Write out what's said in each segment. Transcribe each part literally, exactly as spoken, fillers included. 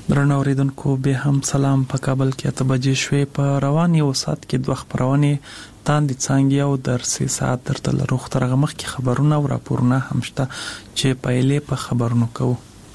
درنو اوریدونکو به هم سلام. په کابل کې اته بجې شوې. په رواني او سات کې دوه خبرونه تاندې څنګه او درسي ساعت درته لروخ ترغه مخ کې خبرونه او راپورونه هم شته چې پایلې په خبرونو کوو.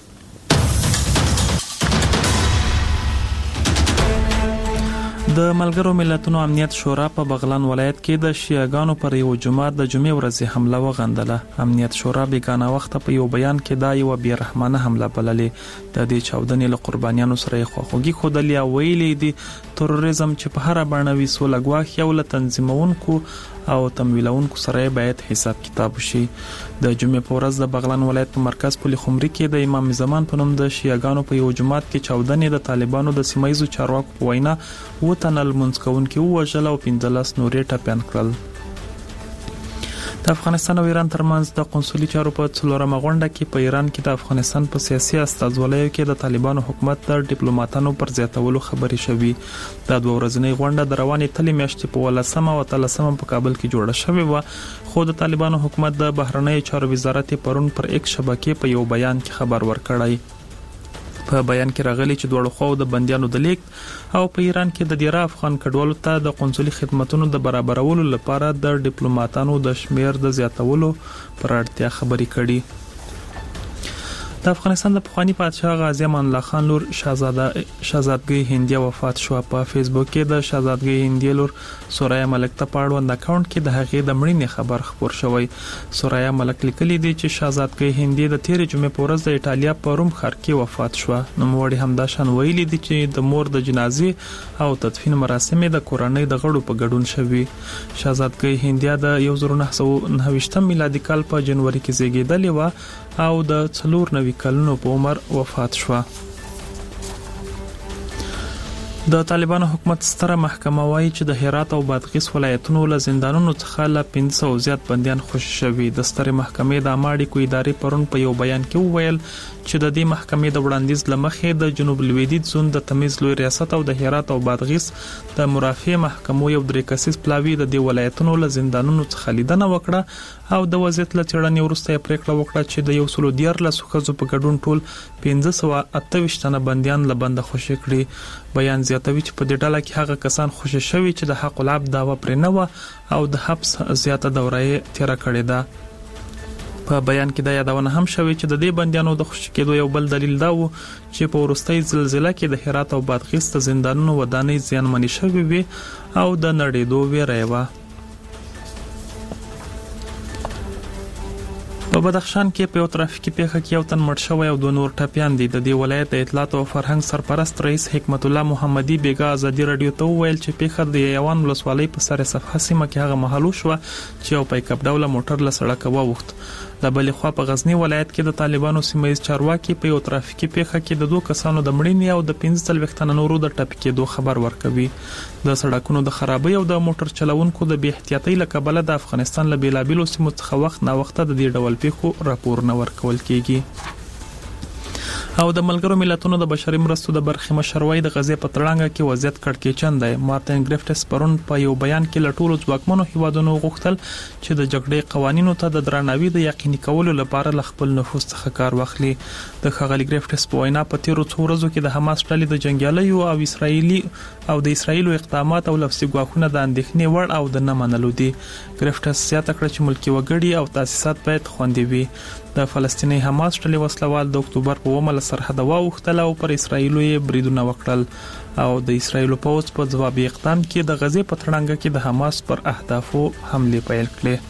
د ملګرو ملتونو امنیت شورا په بغلان ولایت کې د شیعاګانو پر یو جماعت د جمعې ورځې حمله وغندله. امنیت شورا بیگانه وخت په یو بیان کې دا یو بیرحمانه حمله بللې. د دې چاودنې له قربانیانو سره خواخوږي خودلې او ویلې دي تروریزم چې په هر بڼوي سولګواخ یو له تنظیمونکو او تمویلونکو سره باید حساب کتاب وشي. د جمعې په ورځ د بغلان ولایت په مرکز پل خمري کې د امام زمان په نوم د شیعاګانو په یو جماعت کې چاودنې د طالبانو د سیمایزو چارواکو په وینا و تنل منځکون کې وژل او پنځلس نورې ټاپیان کړل. د افغانستان او ایران ترمنځ د قونسلي چارو په څلورمه غونډه کې په ایران کې د افغانستان په سیاسي استازولیو کې د طالبانو حکومت د ډیپلوماټانو پر زیاتولو خبرې شوې. د دوه ورځنۍ غونډه د روانې تلې میاشتې په ولسمه او تلسمه په کابل کې جوړه شوې و، خو د طالبانو حکومت د بهرنیو چارو وزارت پرون پر ایکس شبکې په یو بیان کې خبر ورکړی. په بیان کې راغلي چې دوه خو د بنديانو د لیک او په ایران کې د ډیره افغان کډوالو ته د قونسلي خدماتو د برابرولو لپاره د ډیپلوماټانو د شمیر د زیاتولو پر اړتیا خبرې کړي. د افغانستان د پخوانی پادشاه غازی امان الله خان لور شاهزاده شاهزادګۍ هندیه وفات شو. په فیسبوک کې د شاهزادګۍ هندیه لور سوریا ملک ته پاړوند اکاونټ کې د هغې د مړینې خبر خبر شوی. سوریا ملک لیکلي دی چې شاهزادګۍ هندیه د تیر جمعې په ورځ د ایټالیا په روم ښار کې وفات شو. نوموړي همدا شان ویلي دي چې د مور د جنازې او تدفین مراسم د کورنۍ د غړو په ګډون شوي. شاهزادګۍ هندیه د یو زر نه سوه نهه ویشتم میلادي کال په جنوري کې زیږیدلې و او د څلور نوي کلونو په عمر وفات شو. د طالبانو حکومت ستره محکمه وايي چې د هرات او بادغیس ولایتونو له زندانونو څخه له پنځه سوه زیات بنديان خوشي شوي. د ستره محکمې د اماړي کو ادارې پرون په یو بیان کې وویل چې د دې محکمې د وړاندیز لمخې د جنوب لویدیځ زون د تمیز لوی ریاست او د هرات او بادغیس د مرافع محکمو یو درې کسیز پلاوی د دې ولایتونو له زندانونو څخه لیدنه وکړه او د وضعیت له چړنې وروسته پریکړه وکړه چې د یو سلو دیارلس ښځو په ګډون ټول پنځه سوه اته ویشت تنه بنديان له بنده خوشي کړي. بیان زیاتوي چې په دې ډله کې هغه کسان خوشي شوي چې د حق العب داوا پرې نه و او د حبس زیاته دوره یې تیر کړې ده. په بیان کې دا یادونه هم شوې چې د دې بنديانو د خوشي کېدو یو بل دلیل دا و چې په ورستۍ زلزلې کې د هرات او بادغیس د زندانونو ودانۍ زیانمنې شوې وي او د نړېدو ویره و. په بدخشان کې په یو ترافیکي پیښه کې یو تن مړ شوی او دوه نور ټپیان دي. د دې ولایت د اطلاعات او فرهنګ سرپرست رئیس حکمت الله محمدي بیګا ازادي رادیو ته وویل چې پیښه د یوان ولسوالۍ په سر صفحه سیمه کې هغه محل شو چې یو پایک اپ ډوله موټر له سړک ووخت. د بلې خوا په غزنی ولایت کې د طالبانو سیمایي چارواکي په یو ترافیکي پیښه کې د دوه کسانو د مړینې او د پنځه څلوېښت تنه نورو د ټپي کېدو خبر ورکوي. د سړکونو د خرابۍ او د موټر چلوونکو د بې احتیاطۍ له کبله د افغانستان له بیلابیلو سیمو څخه وخت نا وخت د دې ډول پیښو راپور نه ورکول کیږي. او د ملګرو ملتونو د بشري مرستو د برخې مشروي د غزې په تړانګه کې وضعیت کړکېچن دی. مارټین ګریفټس پرون په یو بیان کې له ټولو ځواکمنو هیوادونو غوښتل چې د جګړې قوانینو ته د درناوي د یقیني کولو لپاره له خپل نفوذ څخه کار واخلي. د ښاغلي ګریفټس په وینا په تیرو څو ورځو کې د حماس ډلې د جنگیالیو او اسرایلی او د اسرایلو اقدامات او لفظي ګواښونه د اندېښنې وړ او د نه منلو دي. ګریفټس زیاته کړه چې ملکی وګړي او تاسیسات باید خوندي وي. د فلسطیني حماس ډلې وسلوال د اکتوبر په اوومه له سرحد واوښتل او پر اسرایلو یې بریدونه وکړل او د اسرایلو پوځ په ځوابي اقدام کې د غزې په تړانګه کې د حماس پر اهدافو حمله پیل کړې.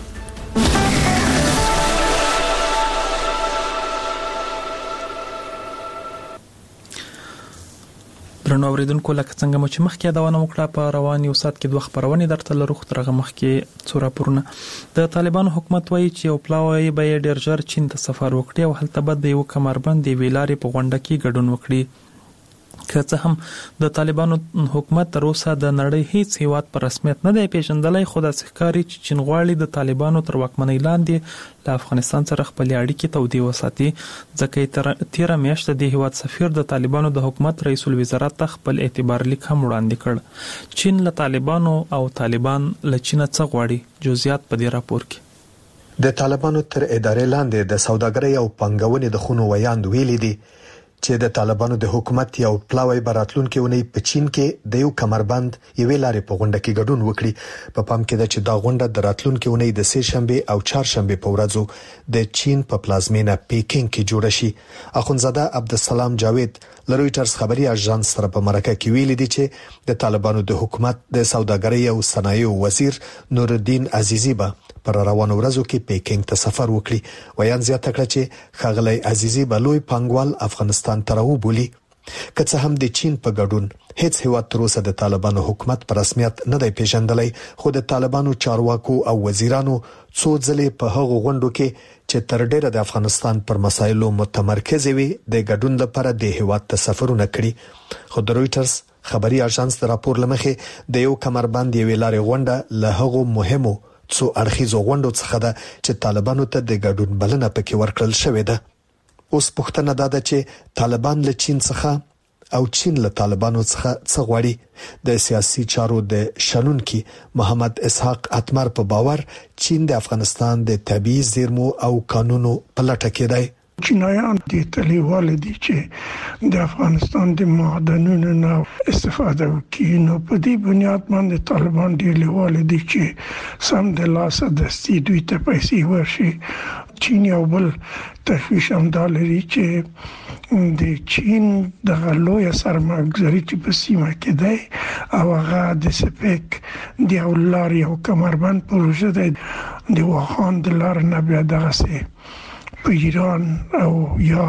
درنو اوریدونکو لکه څنګه مو چې مخکې دا ونه وکړه په روان یو سات کې دوه خبرونه درته لروخ ترغه مخکې څو راپورونه. د طالبانو حکومت وایي چې یو پلاوی به ډیر ژر چین ته سفر وکړي او هلته به د یو کمربند دی ویلارې په غونډه کې ګډون وکړي. که څه هم د طالبانو حکومت تر اوسه د نړۍ هیڅ هیواد په رسمیت نه دی پیژندلی، خو داسې ښکاري چې چین غواړي د طالبانو تر واکمنۍ لاندې له افغانستان سره خپلې اړیکې تودې وساتي، ځکه تیره میاشت د دې هیواد سفیر د طالبانو د حکومت رئیس الوزرا ته خپل اعتبار لیک هم وړاندې کړ. چین له طالبانو او طالبان له چین څخه غواړي. جزئیات په دې راپور کې. د طالبانو تر ادارې لاندې د سوداګرۍ او پانګونې د خونو ویاند ویلي دي چې د طالبانو د حکومت یو پلاوی براتلونکو ونی په چین کې د یو کمربند یوې لارې په غونډه کې ګډون وکړي. په پام کې ده چې دا غونډه د راتلونکو ونی د سه شنبه او چهارشنبه په ورځو د چین په پلازمینه پیکینګ کې جوړ شي. اخونزاده عبدالسلام جاوید لرویټرز خبري اژانس سره په مرکه کې ویلي دي چې د طالبانو د حکومت د سوداګرۍ او صنایعو وزیر نورالدین عزیزی به پر روانو ورځو کې پیکینګ ته سفر وکړي. ویان زیاته کړه چې خاغلی عزیزی به لوی پانګوال افغانستان ته راوبولي. که څه هم د چین په ګډون هیڅ هیواد تر اوسه د طالبانو حکومت په رسمیت نه دی پیژندلی، خو د طالبانو چارواکو او وزیرانو څو ځلې په هغو غونډو کې چې تر ډیره د افغانستان پر مسایلو متمرکز وي د ګډون لپاره د هیواد ته سفرونه کړي. خو د رويټرز خبري اژانس د راپور لمخې د یو کمربند یوې لارې غونډه له هغو مهمو څو اړخیزو غونډو څخه ده چې طالبانو ته د ګډون بلنه پکې ورکړل شوې ده. اوس پوښتنه ده چې طالبان له چین څخه او چین له طالبانو څخه څه غواړي. د سیاسي چارو د شنونکي محمد اسحاق اتمر په باور چین د افغانستان د طبيعي زیرمو او قانونو په لټه کې دی. چینایان د تلیوال دي چې د افغانستان د معدنونو نه استفاده وکړي، نو په دې بنیاد باندې طالبان د لیوال دي چې سم د لاسه دستي دوی ته پیسې ورشي. چین یو بل تشویش هم دا لري چې د چین د غلوی سرمایه‌ګذاري چې په سیمه کې دی او هغه د سپیک د اولار یو کمربند پروژه دی د واخان د لار نه بیا دغه سي په ایران او یا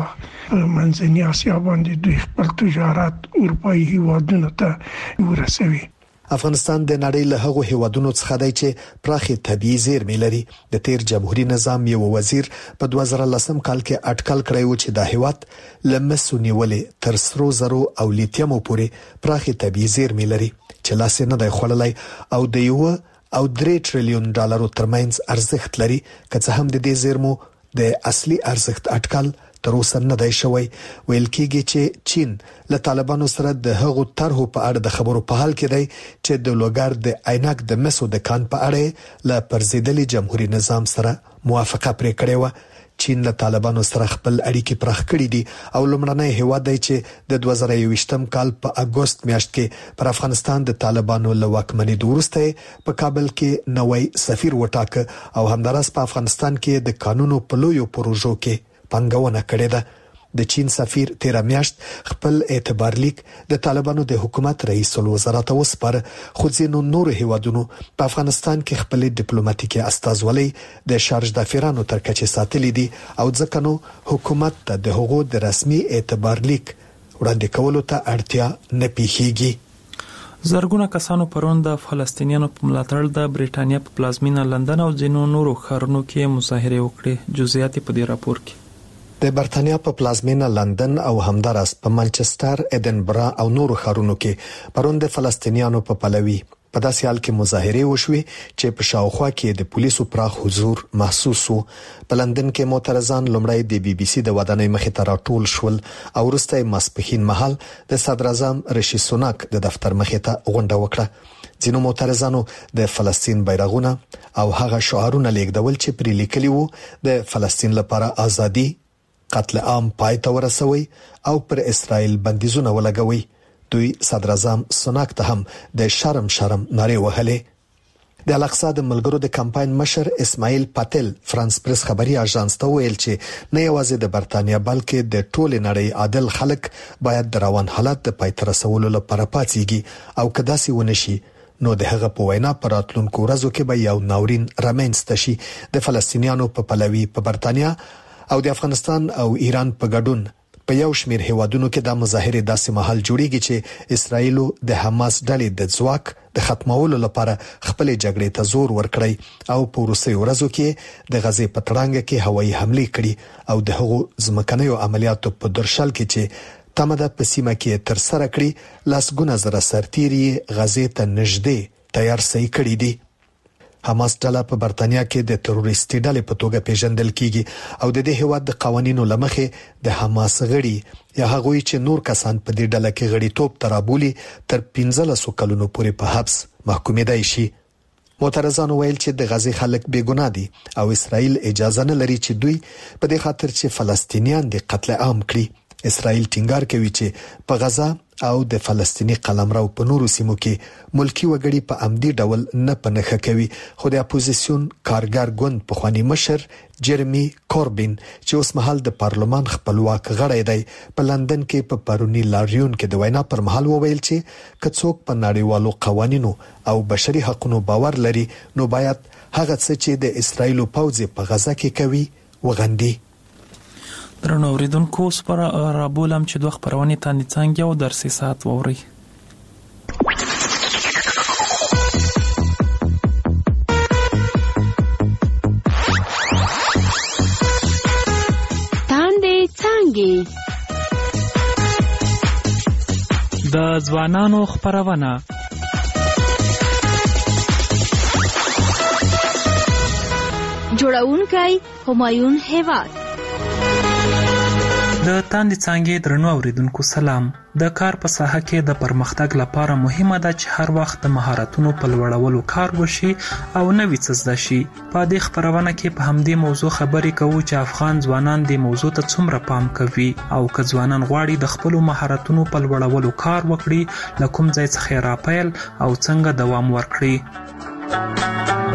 منځنۍ اسیا باندې د خپل تجارت اروپאי هیوادونو ته ورسوي. افغانستان د نړۍ له هغو هیوادونو څخه دی چې پراخي طبيعي زیرمې لري. د تیر جمهوریت نظام یو وزیر په دوه زره لسم کال کې اټکل کړی و چې د هیواد لمسو نیولې تر سرو زرو او لیتیم پورې پراخي طبيعي زیرمې لري چې لاس نه دی خړلای او د یو او درې ټریلیون ډالرو ترمنځ ارزښت لري. که څه هم د دې زیرمو د اصلي ارزښت اټکل تر اوسه نه دی شوی. ویل کېږي چې چین له طالبانو سره د هغو طرحو په اړه د خبرو په حال کې دی چې د لوګر د عینک د مسو د کان په اړه له پرزیدلي جمهوریت نظام سره موافقه پرې کړې و. چین له طالبانو سره خپل اړیکې پراخ کړې دي او لومړنی هیواد دی چې د دوه زره یوویشتم کال په اګوست میاشت کې پر افغانستان د طالبانو له واکمنۍ وروسته په کابل کې نوې سفیر وټاکه او همدارس په افغانستان کې د قانونو په لویو پروژو کې پنګونه کړې ده. د چین سفیر تیر میاشت خپل اعتبار لیک د طالبانو د حکومت رئیس الوزرا ته وسپاره، خو ځینو نور هیوادونو په افغانستان کې خپل ډیپلوماټیکي استازولۍ د شارج دافیرانو تر کچې ساتلې دي او ځکه نو حکومت ته د هغو د رسمي اعتبار لیک وړاندې کولو ته اړتیا نه پیښیږي. زرګونه کسانو پرون د فلسطینیانو په ملاتړ د بریټانیا په پلازمینه لندن او ځینو نورو ښارونو کې مظاهره وکړې. جزئیات په دې راپور کې. د برتانیا په پلازمینه لندن او همدارس په منچستر، ایدنبرا او نورو ښارونو کې پرون د فلسطینیانو په پلوي په داسې حال کې مظاهره وشوي چې په شاوخوا کې د پولیسو پراخ حضور محسوس وو. په لندن کې معترضان لومړی د بي بي سي د ودانۍ مخې ته راټول شول او وروسته ماسپښین مهال د صدر اعظم رشي سوناک د دفتر مخې ته غونډه وکړه. ځینو معترضانو د فلسطین بیرغونه او هغه شعارونه لیکدول چې پرې لیکلي وو د فلسطین لپاره ازادي، قتل عام پای ته ورسوي او پر اسرائیل بندیزونه ولګوي. دوی صدر اعظم سوناک ته هم د شرم شرم نارې وهلې. د الاقصی د ملګرو د کمپاین مشر اسماعیل پاتل فرانس پریس خبري اژانس ته ویل چې نه یوازې د برتانیا بلکې د ټوله نړۍ عادل خلک باید د روان حالت د پای ته رسولو لپاره پاتېږي او کداسي ونشي نو د هغه په وینا پر راتلونکو ورځو کې به یو ناورین رامنځته شي. د فلسطینیانو په پلوي په برتانیا او د افغانستان او ایران په ګډون په یو شمېر هیوادونو کې د مظاهره داسې محل جوړیږي چې اسرائیل د حماس ډلې د ځواک د ختمولو لپاره خپل جګړې ته زور ورکړي او په وروستیو ورځو کې د غزې په تړانګه کې هوایي حمله کړي او د هغو ځمکنیو عملیاتو په درشل کې چې تمه ده په سیمه کې تر سره کړي لاسګونه زره سرتیري غزې ته نږدې تیار سي کړي دي. حماس ډله په برتانیا کې د تروریستي ډلې په توګه پیژندل کیږي او د دې هیواد د قوانینو لمخې د حماس غړي یا هغوی چې نور کسان په دې ډله کې غړیتوب ترابولي تر پنځلسو کلونو پورې په حبس محکومېدای شي. معترضانو ویل چې د غزې خلک بې ګناه دي او اسرائیل اجازه نه لري چې دوی په دې خاطر چې فلسطینیان د قتل عام کړي اسرائیل ټینګار کوي چې په غزا او د فلسطینی قلمرو په نورو سیمو کې ملکی وګړي په عمدي ډول نه پنهخه کوي. خو د اپوزیسیون کارګر ګوند په خواني مشر جرمی کوربین چې اوس مهال د پارلمان خپلواک غړی دی په لندن کې په پرونی لاریون کې د وینا پر مهال وویل چې کڅوک په نړیوالو قوانینو او بشري حقوقو باور لري نو باید هغه څه چې د اسرایل پوځ په غزا کې کوي وغندي. درنو اوریدونکو سپر رابولم چې دوه خبرونه تاندې څنګه او درسي ساعت ووري. تاندې څنګه د ځوانانو خبرونه جوړونکي همایون هیواد. د تاندې څنګه درنو اوریدونکو سلام. د کار په ساحه کې د پرمختګ لپاره مهمه ده چې هر وخت د مهارتونو په لوړولو کار وشي او نوې څه زده شي. په دې خبرونه کې په همدې موضوع خبرې کوو چې افغان ځوانان د موضوع ته څومره پام کوي او که ځوانان غواړي د خپل مهارتونو په لوړولو کار وکړي له کوم ځای څخه راپیل او څنګه دوام ورکړي.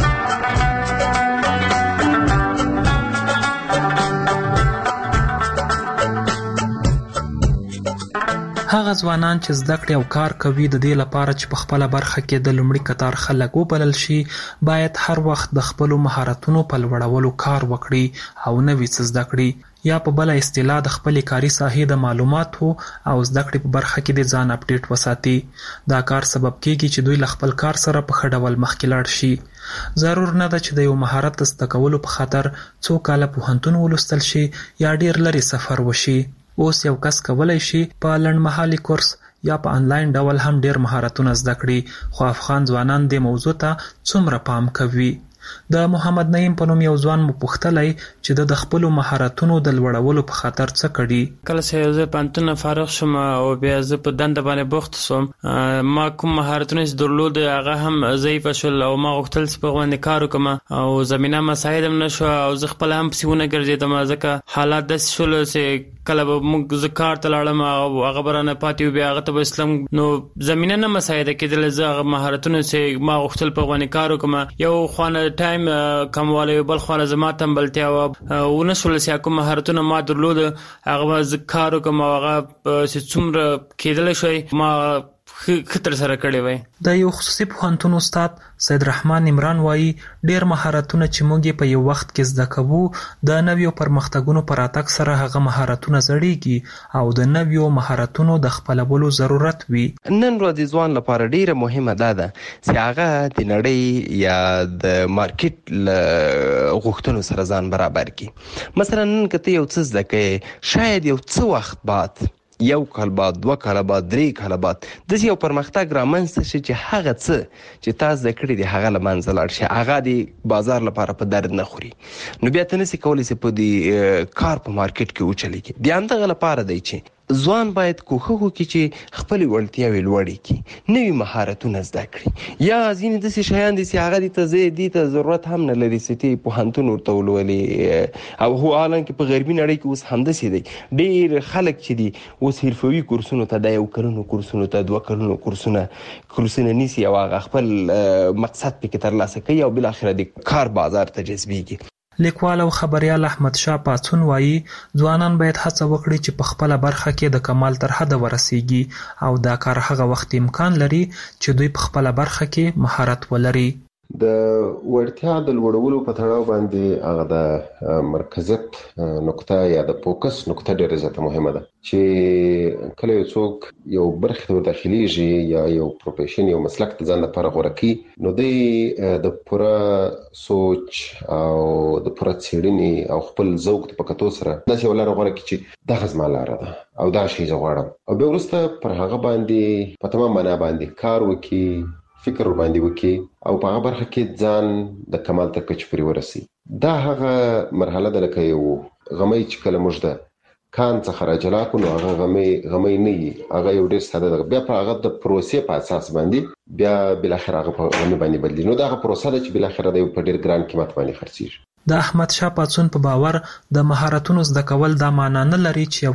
هغه ځوانان چې زده کړې او کار کوي د دې لپاره چې په خپل برخه کې د لومړي قطار خلک وبلل شي باید هر وخت د خپل مهارتونو په لوړولو کار وکړي او نوې څه زده کړي یا په بل اصطلاح د خپل کاري ساحې د معلوماتو او زده کړې په برخه کې د ځان اپډیټ وساتي. دا کار سبب کیږي چې دوی له خپل کار سره په ښه ډول مخکې لاړ شي. ضرور نه ده چې د یو مهارت زده کولو په خاطر څو کاله پوهنتون ولوستل شي یا ډیر لري سفر وشي. اوس یو کس کولای شي په لنډمهالي کورس یا په انلاین ډول هم ډیر مهارتونه زده کړي. خو افغان ځوانان د موضوع ته څومره پام کوي؟ د محمد نعیم په نوم یو ځوان مو پوښتلی چې د خپل مهارتونو د لوړولو په خاطر څه کړي. کله چې زه پانتون فارغ شوم او بیا زه په دنده باندې بوخت شوم ما کوم مهارتونه چې درلود هغه هم ضعیف شول او ما غوښتل چې په باندې کار وکم او زمينه مساعد هم نشو او زه خپل هم پسونه ګرځیدم ځکه حالات د شول چې کله به موږ زکار تلاړم او هغه برانه پاتې بیا هغه ته اسلام نو زمينه نه مساعد کېدل زه مهارتونه چې ما غوښتل په باندې کار وکم یو خوانه ټایم کمواله بل خوانه زما تمبلتیا او ونشول چې کوم مهارتونه ما درلود هغه زکار وکم هغه چې څومره کېدل شي ما خطر سره کړی وای. د یو خصوصي پوهنتون استاد سید رحمان عمران وایي ډیر مهارتونه چې موږ په یو وخت کې زده کوو د نویو پرمختګونو پر اتک سره هغه مهارتونه زړیږي او د نویو مهارتونو د خپلولو ضرورت وي. نن ورځ ځوان لپاره ډیره مهمه ده ده چې هغه د نړۍ یا د مارکیټ غوښتنو سره ځان برابر کړي. مثلا نن کته یو څه زده کوي شاید یو څه وخت بعد یو کال بعد دوه کال بعد درې کال بعد د یو پرمختګ رامنځته شي چې هغه څه چې تاسو د کړی دی هغه لمنځه لاړ شي هغه د بازار لپاره په درد نه خوري نو بیا ته نسی کولی چې په دې کار په مارکیټ کې وچلیږي. بیا همدغه لپاره دی چې ځوان باید کوښښ وکړي چې خپل وړتیاوې لوړې کړي نوي مهارتونه زده کړي یا ځینې داسې شیان دي چې هغه دې ته زه دې ته ضرورت هم نه لري چې ته پوهنتون ورته ولولې او هو حالانکه په غربي نړۍ کې اوس همداسې دی ډېر خلک چې دي اوس حرفوي کورسونو ته د یو کلونو کورسونو ته دوه کلونو کورسونه کورسونه نیسي او هغه خپل مقصد پکې ترلاسه کوي او بالاخره د کار بازار ته جذبېږي. لیکوال او خبریال احمد شاه پاڅون وایي ځوانان باید هڅه وکړي چې په خپل برخه کې د کمال تر حد ورسیږي او دا کار هغه وخت امکان لري چې دوی په خپل برخه کې مهارت ولري. د وړتیا د لوړولو په تړاو باندې هغه د مرکزیت نقطه یا د فوکس نقطه ډېره زیاته مهمه ده چې کله یو څوک یو برخه ته داخليږي یا یو پروفیشن یو مسلک ته ځان لپاره غوړه کوي نو د پوره سوچ او د پوره څېړنې او خپل ذوق په کتو سره داسې ولاره غوړه کوي چې دغه زما لاره ده او دا شی زه غواړم او بیا وروسته پر هغه باندې په تمام معنا باندې کار وکړي فکر باندې وکي او په هغه برخه کې ځان د کمال تر کچې پورې ورسي. دا هغه مرحله ده لکه یو غمی چې کله موږ ده کان څخه راجلا کو نو هغه غمی غمی نه وي هغه یو ډېر ساده ده بیا په هغه د پروسې په اساس باندې بیا بل اخر هغه په غمی باندې بدلی نو دا هغه پروسه ده چې بل اخر د په ډېر ګران قیمت باندې خرڅیږي. د احمد شاه پاڅون په باور د مهارتونو زده کول دا معنی نه لري چې یو